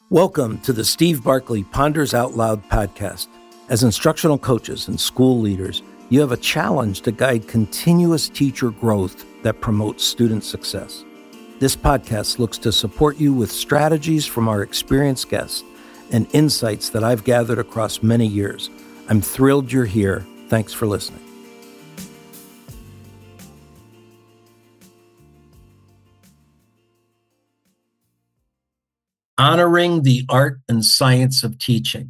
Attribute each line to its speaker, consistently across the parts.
Speaker 1: Welcome to the Steve Barkley Ponders Out Loud podcast. As instructional coaches and school leaders, you have a challenge to guide continuous teacher growth that promotes student success. This podcast looks to support you with strategies from our experienced guests and insights that I've gathered across many years. I'm thrilled you're here. Thanks for listening. Honoring the art and science of teaching.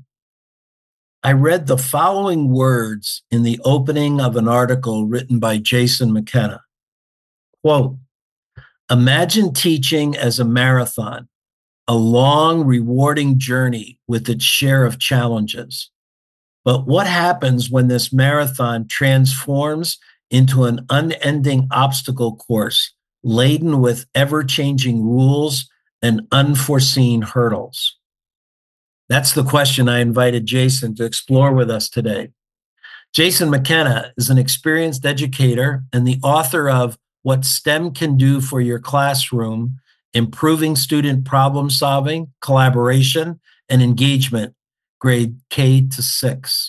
Speaker 1: I read the following words in the opening of an article written by Jason McKenna. Quote, "Imagine teaching as a marathon, a long, rewarding journey with its share of challenges. But what happens when this marathon transforms into an unending obstacle course laden with ever-changing rules and unforeseen hurdles?" That's the question I invited Jason to explore with us today. Jason McKenna is an experienced educator and the author of What STEM Can Do for Your Classroom, Improving Student Problem Solving, Collaboration, and Engagement, grade K to 6.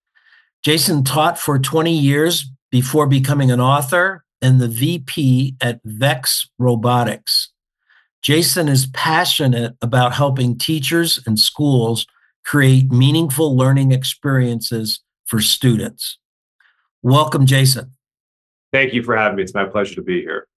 Speaker 1: Jason taught for 20 years before becoming an author and the VP at Vex Robotics. Jason is passionate about helping teachers and schools create meaningful learning experiences for students. Welcome, Jason.
Speaker 2: Thank you for having me. It's my pleasure to be here.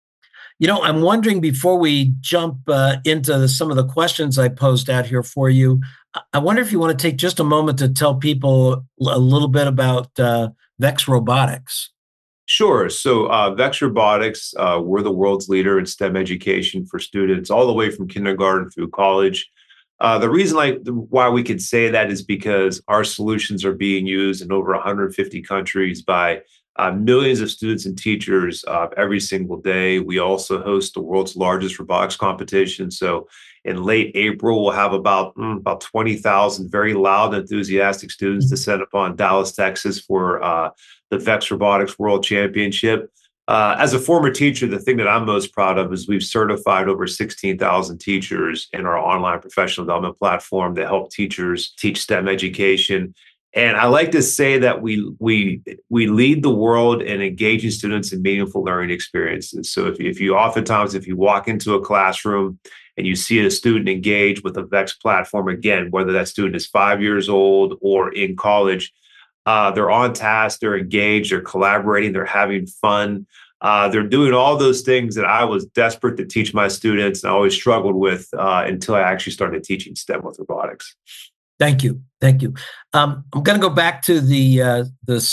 Speaker 1: You know, I'm wondering before we jump into some of the questions I posed out here for you, I wonder if you want to take just a moment to tell people a little bit about Vex Robotics.
Speaker 2: Sure. So Vex Robotics, we're the world's leader in STEM education for students all the way from kindergarten through college. The reason why we could say that is because our solutions are being used in over 150 countries by millions of students and teachers every single day. We also host the world's largest robotics competition. So in late April, we'll have about 20,000 very loud, enthusiastic students descend upon Dallas, Texas for the Vex Robotics World Championship. As a former teacher, the thing that I'm most proud of is we've certified over 16,000 teachers in our online professional development platform to help teachers teach STEM education. And I like to say that we lead the world in engaging students in meaningful learning experiences. So if you walk into a classroom and you see a student engage with a Vex platform, again, whether that student is 5 years old or in college, they're on task, they're engaged, they're collaborating, they're having fun. They're doing all those things that I was desperate to teach my students and I always struggled with until I actually started teaching STEM with robotics.
Speaker 1: Thank you. I'm going to go back to the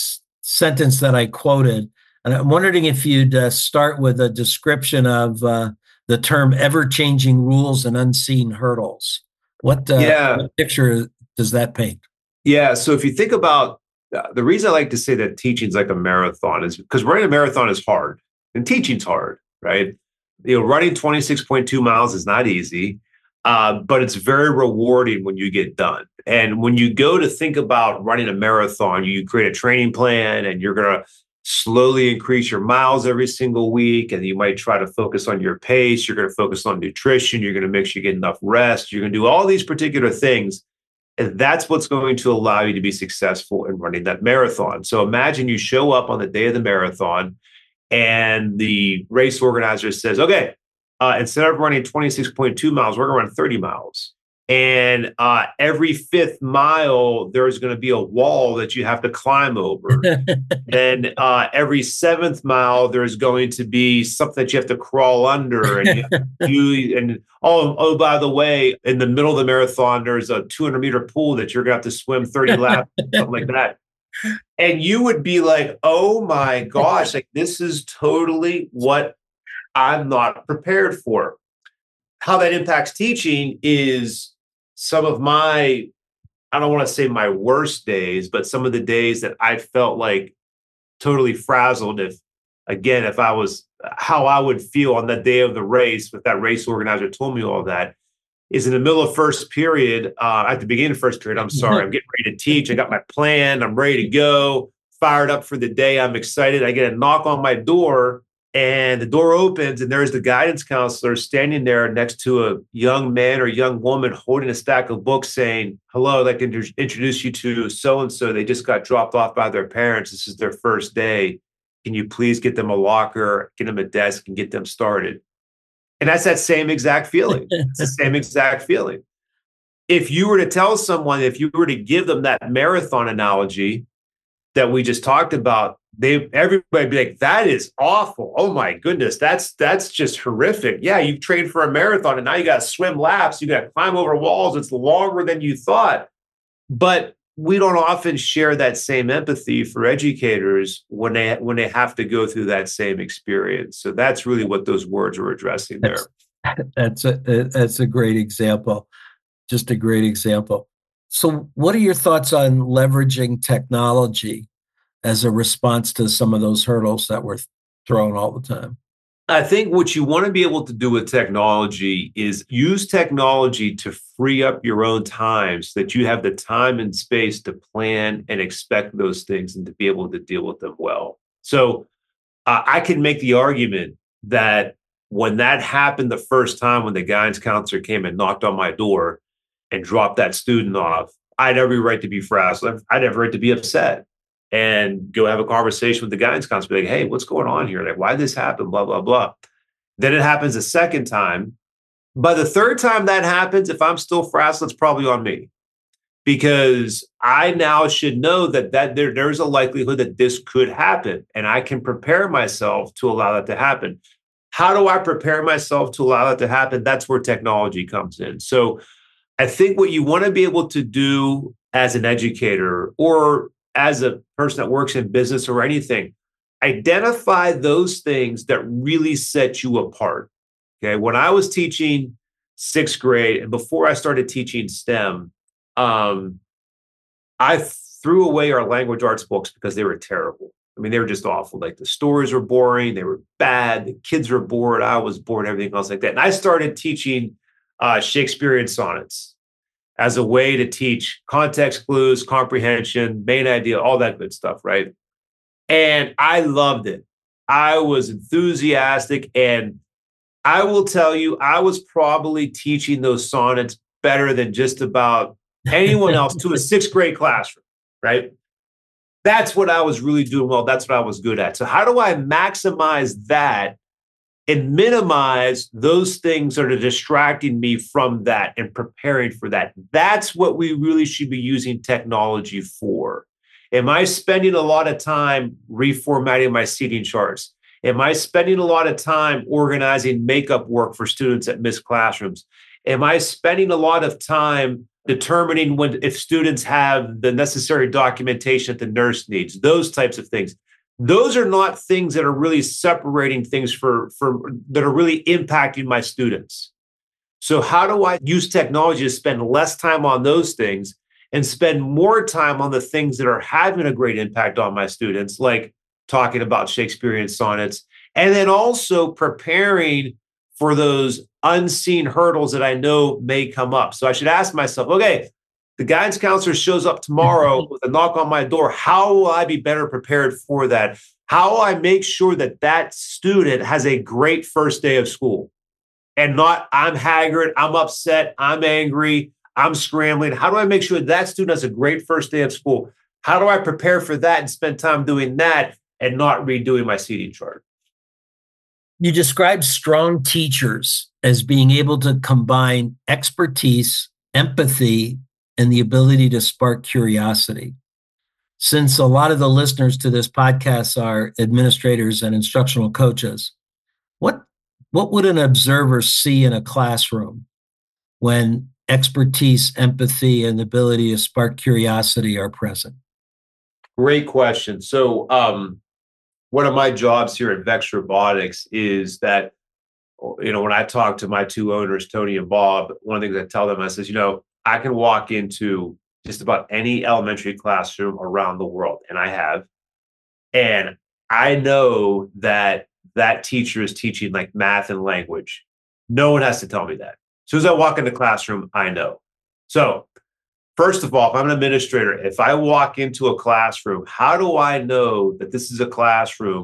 Speaker 1: sentence that I quoted, and I'm wondering if you'd start with a description of the term "ever-changing rules and unseen hurdles." What picture does that paint?
Speaker 2: Yeah. So if you think about the reason I like to say that teaching is like a marathon is because running a marathon is hard and teaching's hard, right? Running 26.2 miles is not easy. But it's very rewarding when you get done. And when you go to think about running a marathon, you create a training plan and you're going to slowly increase your miles every single week. And you might try to focus on your pace. You're going to focus on nutrition. You're going to make sure you get enough rest. You're going to do all these particular things. And that's what's going to allow you to be successful in running that marathon. So imagine you show up on the day of the marathon and the race organizer says, okay, instead of running 26.2 miles, we're going to run 30 miles. And every fifth mile, there's going to be a wall that you have to climb over. Then every seventh mile, there's going to be something that you have to crawl under. And you have to do, and by the way, in the middle of the marathon, there's a 200-meter pool that you're going to have to swim 30 laps, something like that. And you would be like, oh my gosh, like this is totally what I'm not prepared for. How that impacts teaching is some of I don't want to say my worst days, but some of the days that I felt like totally frazzled if I was how I would feel on the day of the race, if that race organizer told me all that, is in the middle of first period, at the beginning of first period, I'm getting ready to teach. I got my plan. I'm ready to go, fired up for the day. I'm excited. I get a knock on my door And the door opens, and there's the guidance counselor standing there next to a young man or young woman holding a stack of books saying, hello, I'd like to introduce you to so-and-so. They just got dropped off by their parents. This is their first day. Can you please get them a locker, get them a desk, and get them started? And that's that same exact feeling. It's the same exact feeling. If you were to tell someone, if you were to give them that marathon analogy that we just talked about, everybody be like, that is awful. Oh my goodness, that's just horrific. Yeah, you've trained for a marathon and now you got to swim laps, you got to climb over walls. It's longer than you thought. But we don't often share that same empathy for educators when they have to go through that same experience. So that's really what those words are addressing there.
Speaker 1: That's a great example. Just a great example. So what are your thoughts on leveraging technology as a response to some of those hurdles that we're thrown all the time?
Speaker 2: I think what you want to be able to do with technology is use technology to free up your own time so that you have the time and space to plan and expect those things and to be able to deal with them well. So I can make the argument that when that happened the first time, when the guidance counselor came and knocked on my door and dropped that student off, I had every right to be frazzled. I'd have every right to be upset and go have a conversation with the guidance counselor, be like, hey, what's going on here? Like, why did this happen? Blah, blah, blah. Then it happens a second time. By the third time that happens, if I'm still frazzled, it's probably on me, because I now should know that there's a likelihood that this could happen, and I can prepare myself to allow that to happen. How do I prepare myself to allow that to happen? That's where technology comes in. So I think what you want to be able to do as an educator or as a person that works in business or anything, identify those things that really set you apart. Okay. When I was teaching sixth grade and before I started teaching STEM, I threw away our language arts books because they were terrible. I mean, they were just awful. Like the stories were boring. They were bad. The kids were bored. I was bored, everything else like that. And I started teaching Shakespearean sonnets as a way to teach context clues, comprehension, main idea, all that good stuff, right? And I loved it. I was enthusiastic. And I will tell you, I was probably teaching those sonnets better than just about anyone else to a sixth grade classroom, right? That's what I was really doing well. That's what I was good at. So how do I maximize that and minimize those things that are distracting me from that and preparing for that? That's what we really should be using technology for. Am I spending a lot of time reformatting my seating charts? Am I spending a lot of time organizing makeup work for students at missed classrooms? Am I spending a lot of time determining if students have the necessary documentation that the nurse needs? Those types of things. Those are not things that are really separating things that are really impacting my students. So how do I use technology to spend less time on those things and spend more time on the things that are having a great impact on my students, like talking about Shakespearean sonnets, and then also preparing for those unseen hurdles that I know may come up? So I should ask myself, okay, the guidance counselor shows up tomorrow with a knock on my door. How will I be better prepared for that? How will I make sure that that student has a great first day of school and not I'm haggard, I'm upset, I'm angry, I'm scrambling? How do I make sure that student has a great first day of school? How do I prepare for that and spend time doing that and not redoing my seating chart?
Speaker 1: You describe strong teachers as being able to combine expertise, empathy, and the ability to spark curiosity. Since a lot of the listeners to this podcast are administrators and instructional coaches, what would an observer see in a classroom when expertise, empathy, and the ability to spark curiosity are present?
Speaker 2: Great question. So one of my jobs here at Vex Robotics is that, when I talk to my two owners, Tony and Bob, one of the things I tell them, I says, I can walk into just about any elementary classroom around the world, and I have, and I know that that teacher is teaching like math and language. No one has to tell me that. As soon as I walk in the classroom, I know. So first of all, if I'm an administrator, if I walk into a classroom, how do I know that this is a classroom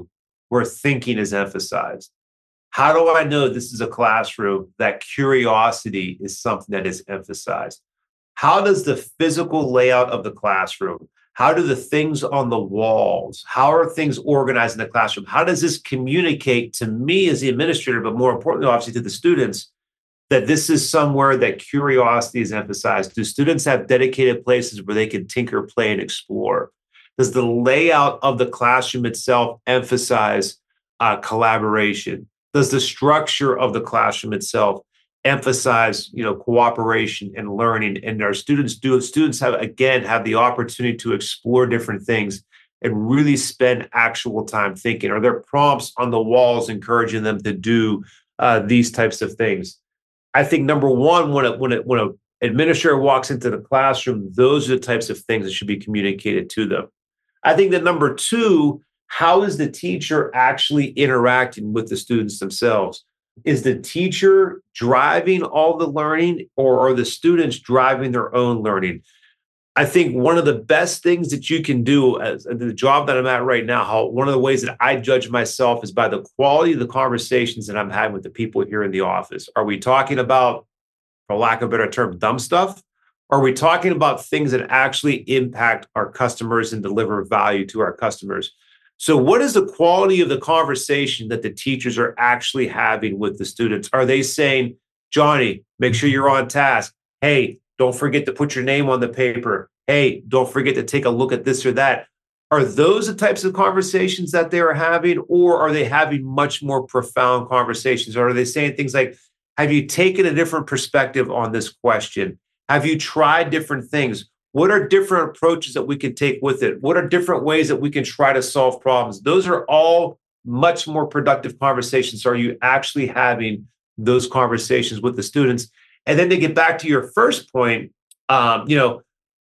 Speaker 2: where thinking is emphasized? How do I know this is a classroom that curiosity is something that is emphasized? How does the physical layout of the classroom, how do the things on the walls, how are things organized in the classroom? How does this communicate to me as the administrator, but more importantly, obviously to the students, that this is somewhere that curiosity is emphasized? Do students have dedicated places where they can tinker, play, and explore? Does the layout of the classroom itself emphasize collaboration? Does the structure of the classroom itself emphasize, cooperation and learning? And our students have the opportunity to explore different things and really spend actual time thinking? Are there prompts on the walls encouraging them to do these types of things? I think number one, when a administrator walks into the classroom, those are the types of things that should be communicated to them. I think that number two, how is the teacher actually interacting with the students themselves? Is the teacher driving all the learning, or are the students driving their own learning? I think one of the best things that you can do as the job that I'm at right now, one of the ways that I judge myself is by the quality of the conversations that I'm having with the people here in the office. Are we talking about, for lack of a better term, dumb stuff? Are we talking about things that actually impact our customers and deliver value to our customers? So what is the quality of the conversation that the teachers are actually having with the students? Are they saying, Johnny, make sure you're on task. Hey, don't forget to put your name on the paper. Hey, don't forget to take a look at this or that. Are those the types of conversations that they are having, or are they having much more profound conversations? Or are they saying things like, have you taken a different perspective on this question? Have you tried different things? What are different approaches that we can take with it? What are different ways that we can try to solve problems? Those are all much more productive conversations. Are you actually having those conversations with the students? And then to get back to your first point, your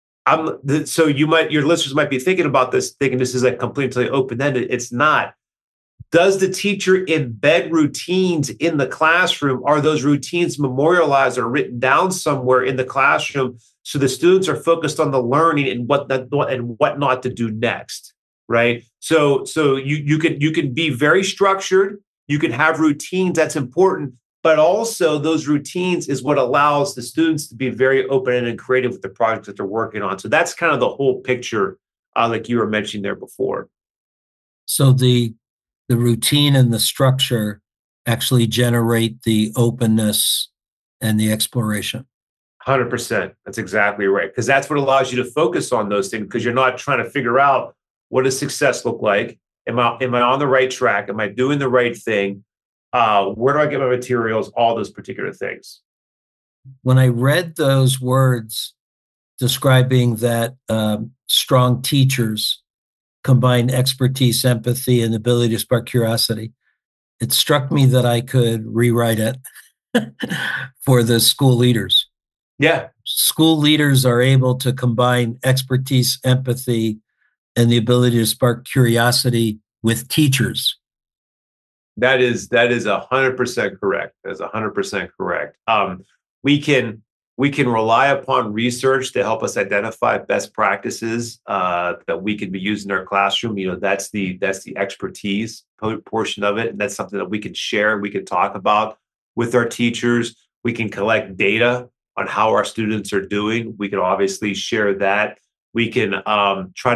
Speaker 2: listeners might be thinking about this, thinking this is like completely open-ended. It's not. Does the teacher embed routines in the classroom? Are those routines memorialized or written down somewhere in the classroom so the students are focused on the learning and what not to do next, right? So you can be very structured. You can have routines. That's important. But also those routines is what allows the students to be very open and creative with the projects that they're working on. So that's kind of the whole picture, like you were mentioning there before.
Speaker 1: So the routine and the structure actually generate the openness and the exploration.
Speaker 2: 100%. That's exactly right. Because that's what allows you to focus on those things, because you're not trying to figure out, what does success look like? Am I on the right track? Am I doing the right thing? Where do I get my materials? All those particular things.
Speaker 1: When I read those words describing that strong teachers combine expertise, empathy, and the ability to spark curiosity, it struck me that I could rewrite it for the school leaders.
Speaker 2: Yeah.
Speaker 1: School leaders are able to combine expertise, empathy, and the ability to spark curiosity with teachers.
Speaker 2: That is 100% correct. That's 100% correct. We can rely upon research to help us identify best practices that we can be using in our classroom. That's the expertise portion of it, and that's something that we can share. We can talk about with our teachers. We can collect data on how our students are doing. We can obviously share that. We can try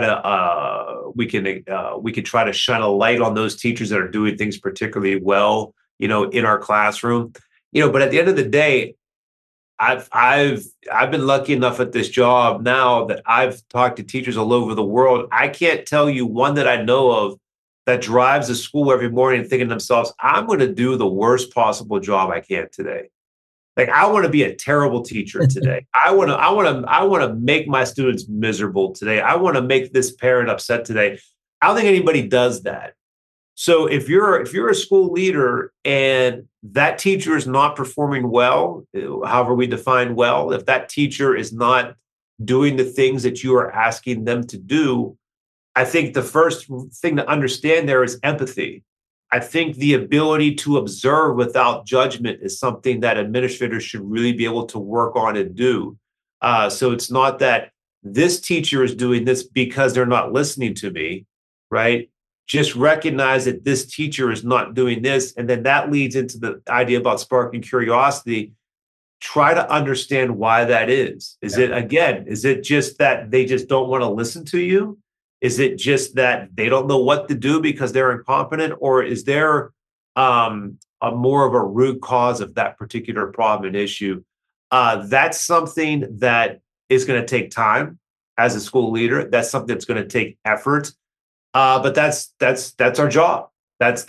Speaker 2: to shine a light on those teachers that are doing things particularly well, in our classroom. But at the end of the day, I've been lucky enough at this job now that I've talked to teachers all over the world. I can't tell you one that I know of that drives to school every morning thinking to themselves, I'm going to do the worst possible job I can today. Like, I want to be a terrible teacher today. I want to make my students miserable today. I want to make this parent upset today. I don't think anybody does that. So if you're a school leader and that teacher is not performing well, however we define well, if that teacher is not doing the things that you are asking them to do, I think the first thing to understand there is empathy. I think the ability to observe without judgment is something that administrators should really be able to work on and do. So it's not that this teacher is doing this because they're not listening to me, right? just recognize that this teacher is not doing this. And then that leads into the idea about sparking curiosity. Try to understand why that is. Is it just that they just don't want to listen to you? Is it just that they don't know what to do because they're incompetent? Or is there a more of a root cause of that particular problem and issue? That's something that is going to take time as a school leader. That's something that's going to take effort. But that's our job. That's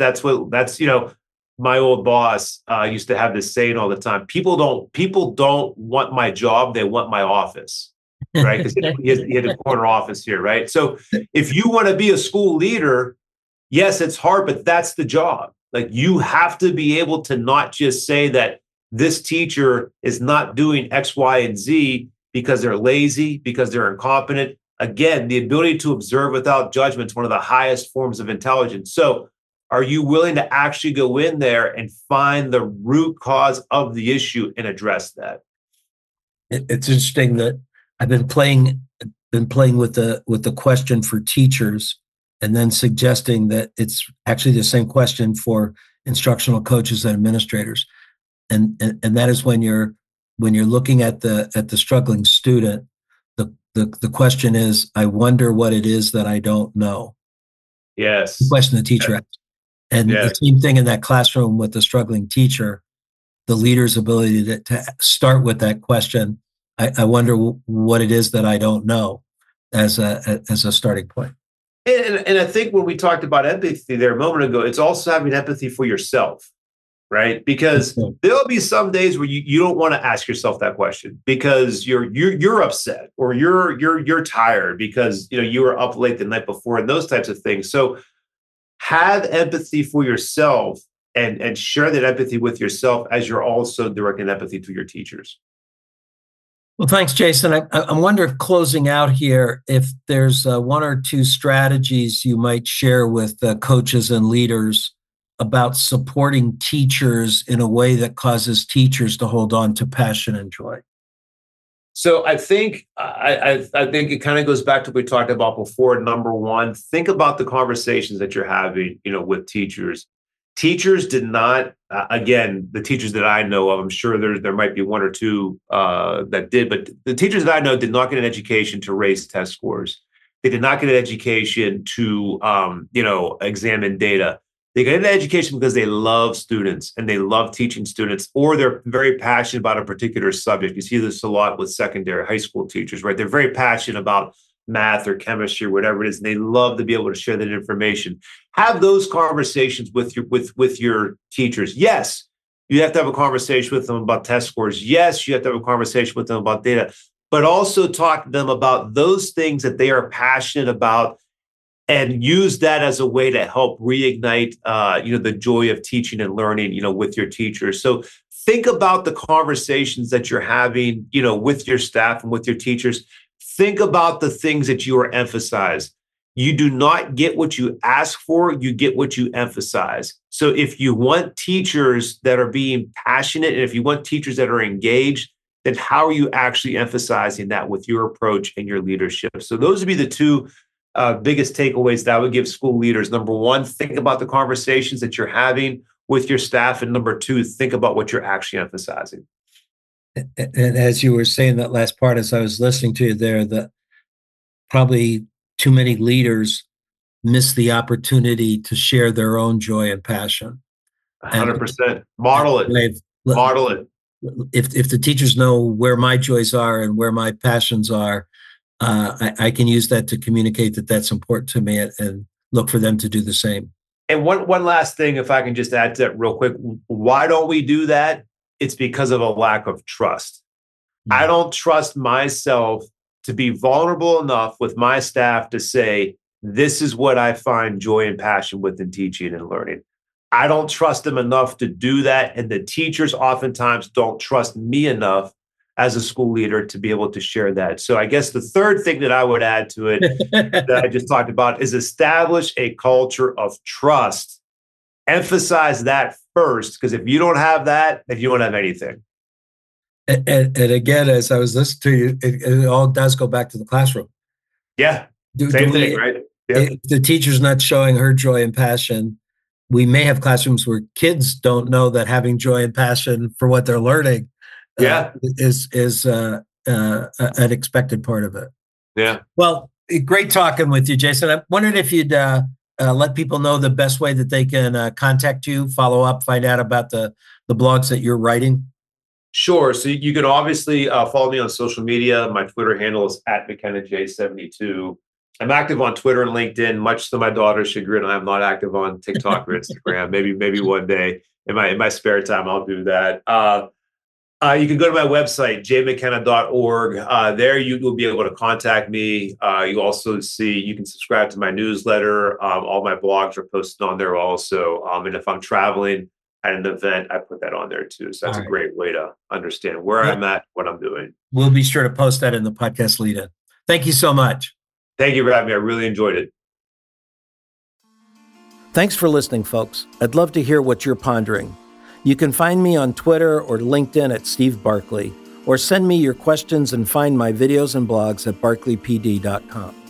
Speaker 2: my old boss used to have this saying all the time. People don't want my job. They want my office, right? Because he had a corner office here, right? So if you want to be a school leader, yes, it's hard, but that's the job. Like, you have to be able to not just say that this teacher is not doing X, Y, and Z because they're lazy, because they're incompetent. Again, the ability to observe without judgment is one of the highest forms of intelligence. So are you willing to actually go in there and find the root cause of the issue and address that?
Speaker 1: It's interesting that I've been playing with the question for teachers, and then suggesting that it's actually the same question for instructional coaches and administrators. And that is when you're looking at the struggling student, the question is, I wonder what it is that I don't know.
Speaker 2: Yes.
Speaker 1: The question the teacher asks. And the same thing in that classroom with the struggling teacher, the leader's ability to start with that question. I wonder what it is that I don't know as a starting point.
Speaker 2: And I think when we talked about empathy there a moment ago, it's also having empathy for yourself, right? Because there'll be some days where you don't want to ask yourself that question because you're upset or you're tired because you were up late the night before and those types of things. So have empathy for yourself and share that empathy with yourself as you're also directing empathy to your teachers.
Speaker 1: Well, thanks, Jason. I wonder if, closing out here, if there's one or two strategies you might share with coaches and leaders about supporting teachers in a way that causes teachers to hold on to passion and joy.
Speaker 2: So I think it kind of goes back to what we talked about before. Number one, think about the conversations that you're having, with teachers. Teachers did not, again, the teachers that I know of, I'm sure there might be one or two that did, but the teachers that I know did not get an education to raise test scores. They did not get an education to, examine data. They get an education because they love students and they love teaching students, or they're very passionate about a particular subject. You see this a lot with secondary high school teachers, right? They're very passionate about math or chemistry or whatever it is, and they love to be able to share that information. Have those conversations with your teachers. Yes, you have to have a conversation with them about test scores. Yes, you have to have a conversation with them about data, but also talk to them about those things that they are passionate about, and use that as a way to help reignite, the joy of teaching and learning, with your teachers. So think about the conversations that you're having, with your staff and with your teachers. Think about the things that you are emphasizing. You do not get what you ask for, you get what you emphasize. So if you want teachers that are being passionate, and if you want teachers that are engaged, then how are you actually emphasizing that with your approach and your leadership? So those would be the two biggest takeaways that I would give school leaders. Number one, think about the conversations that you're having with your staff. And number two, think about what you're actually emphasizing.
Speaker 1: And as you were saying that last part, as I was listening to you there, that probably too many leaders miss the opportunity to share their own joy and passion.
Speaker 2: 100%. Model it. Model it.
Speaker 1: If the teachers know where my joys are and where my passions are, I can use that to communicate that that's important to me and look for them to do the same.
Speaker 2: And one last thing, if I can just add to that real quick, why don't we do that? It's because of a lack of trust. I don't trust myself to be vulnerable enough with my staff to say, this is what I find joy and passion within teaching and learning. I don't trust them enough to do that. And the teachers oftentimes don't trust me enough as a school leader to be able to share that. So I guess the third thing that I would add to it that I just talked about is establish a culture of trust. Emphasize that first, because if you don't have that, then you don't have anything.
Speaker 1: And again, as I was listening to you, it all does go back to the classroom.
Speaker 2: Yeah, same thing, right?
Speaker 1: If the teacher's not showing her joy and passion, we may have classrooms where kids don't know that having joy and passion for what they're learning is an expected part of it.
Speaker 2: Yeah.
Speaker 1: Well, great talking with you, Jason. I wondered if you'd let people know the best way that they can contact you, follow up, find out about the blogs that you're writing.
Speaker 2: Sure. So you can obviously follow me on social media. My Twitter handle is @McKennaJ72. I'm active on Twitter and LinkedIn, much to my daughter's chagrin. I'm not active on TikTok or Instagram. Maybe one day in my spare time, I'll do that. You can go to my website, jmckenna.org. There you will be able to contact me. You also you can subscribe to my newsletter. All my blogs are posted on there also. And if I'm traveling at an event, I put that on there too. So that's a great way to understand where I'm at, what I'm doing.
Speaker 1: We'll be sure to post that in the podcast lead-in. Thank you so much.
Speaker 2: Thank you for having me. I really enjoyed it.
Speaker 1: Thanks for listening, folks. I'd love to hear what you're pondering. You can find me on Twitter or LinkedIn at Steve Barkley, or send me your questions and find my videos and blogs at barkleypd.com.